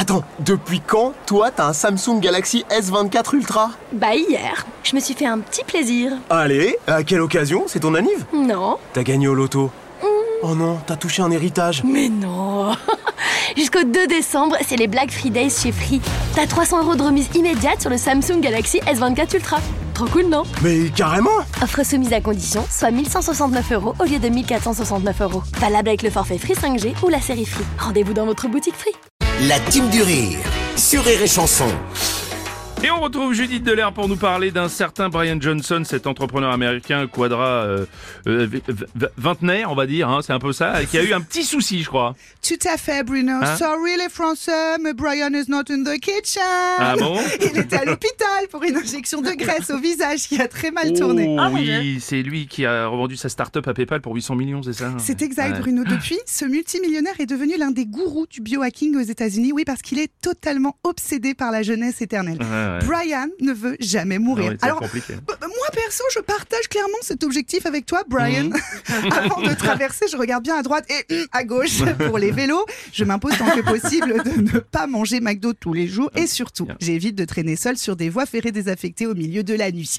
Attends, depuis quand, toi, t'as un Samsung Galaxy S24 Ultra? Bah hier, je me suis fait un petit plaisir. Allez, à quelle occasion? C'est ton anniv? Non. T'as gagné au loto? Oh non, t'as touché un héritage. Mais non. Jusqu'au 2 décembre, c'est les Black Fridays chez Free. T'as 300 € de remise immédiate sur le Samsung Galaxy S24 Ultra. Trop cool, non? Mais carrément! Offre soumise à condition, soit 1169 € au lieu de 1469 €. Valable avec le forfait Free 5G ou la série Free. Rendez-vous dans votre boutique Free. La team du rire sur Rire et Chanson. Et on retrouve Judith Delair pour nous parler d'un certain Brian Johnson, cet entrepreneur américain vingtenaire, on va dire, hein, c'est un peu ça, qui a eu un petit souci, je crois. Tout à fait, Bruno. Hein? Sorry les Français, mais Brian is not in the kitchen. Ah bon? Il était à l'hôpital pour une injection de graisse au visage qui a très mal tourné. Oh oui, c'est lui qui a revendu sa start-up à PayPal pour 800 millions, c'est ça? C'est exact, Ouais. Bruno. Depuis, ce multimillionnaire est devenu l'un des gourous du biohacking aux États-Unis. Oui, parce qu'il est totalement obsédé par la jeunesse éternelle. Ouais. Brian ne veut jamais mourir. Ouais, c'est compliqué. Moi perso, je partage clairement cet objectif avec toi, Brian. Avant de traverser, je regarde bien à droite et à gauche pour les vélos. Je m'impose tant que possible de ne pas manger McDo tous les jours et surtout, j'évite de traîner seul sur des voies ferrées désaffectées au milieu de la nuit.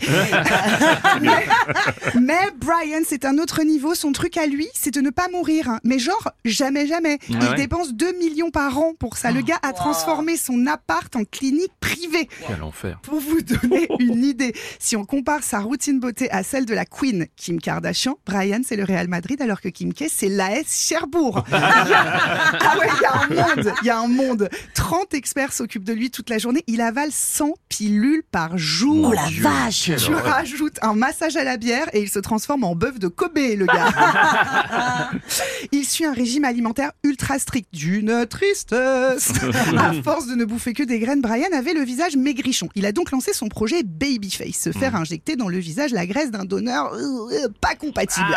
mais Brian, c'est un autre niveau. Son truc à lui, c'est de ne pas mourir. Hein. Mais genre, jamais. Il dépense 2 millions par an pour ça. Le gars a transformé son appart en clinique privée. Quel enfer. Pour vous donner une idée, si on compare sa routine beauté à celle de la Queen Kim Kardashian, Brian c'est le Real Madrid alors que Kim K c'est l'AS Cherbourg. Ah ouais, il y a un monde. 30 experts s'occupent de lui toute la journée. Il avale 100 pilules par jour. Oh la vache! Tu rajoutes un massage à la bière et il se transforme en bœuf de Kobe, le gars. Il suit un régime alimentaire ultra strict. D'une tristesse. À force de ne bouffer que des graines, Brian avait le visage maigrichon. Il a donc lancé son projet Babyface, se faire injecter dans le visage la graisse d'un donneur pas compatible.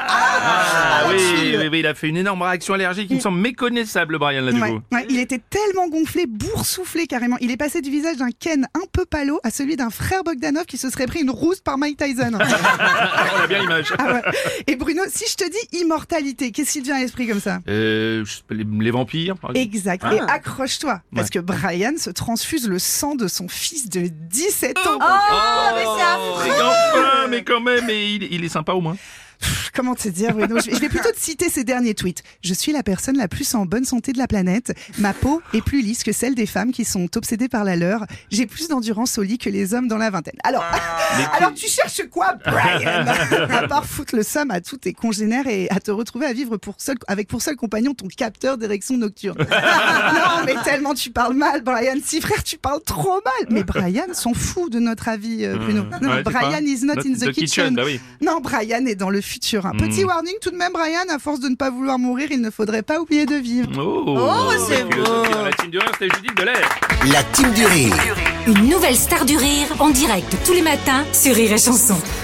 Oui, il a fait une énorme réaction allergique qui me semble méconnaissable, Brian, là, du coup. Ouais, il était tellement gonflé, boursouflé carrément. Il est passé du visage d'un Ken un peu palo à celui d'un frère Bogdanov qui se serait pris une rousse par Mike Tyson. On a bien l'image. Ah ouais. Et Bruno, si je te dis immortalité, qu'est-ce qui te vient à l'esprit comme ça? Les vampires, par exemple. Exact. Et accroche-toi, parce que Brian se transfuse le sang de son fils de 17 ans. mais c'est affreux! Enfin, mais quand même, il est sympa au moins. Comment te dire, Bruno? Je vais plutôt te citer ses derniers tweets. Je suis la personne la plus en bonne santé de la planète. Ma peau est plus lisse que celle des femmes qui sont obsédées par la leur. J'ai plus d'endurance au lit que les hommes dans la vingtaine. Alors tu cherches quoi, Brian? À part foutre le seum à tous tes congénères et à te retrouver à vivre avec pour seul compagnon ton capteur d'érection nocturne. Non, mais tellement tu parles mal, Brian. Si frère, tu parles trop mal. Mais Brian s'en fout de notre avis, Bruno. Non, Ouais, Brian is not in the kitchen. Bah oui. Non, Brian est dans le futur. Un petit warning tout de même, Brian, à force de ne pas vouloir mourir, il ne faudrait pas oublier de vivre. c'est beau. Dans la team du rire, c'était Judith Delair. La team du rire. Une nouvelle star du rire en direct tous les matins sur Rire et Chanson.